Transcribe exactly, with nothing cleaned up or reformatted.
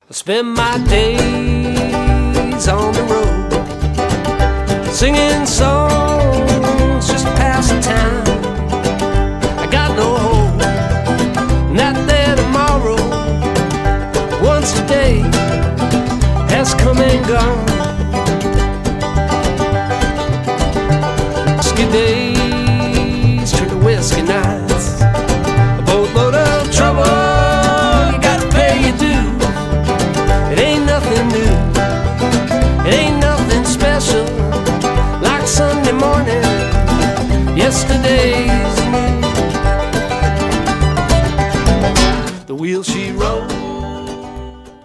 I spend my days on the road singing songs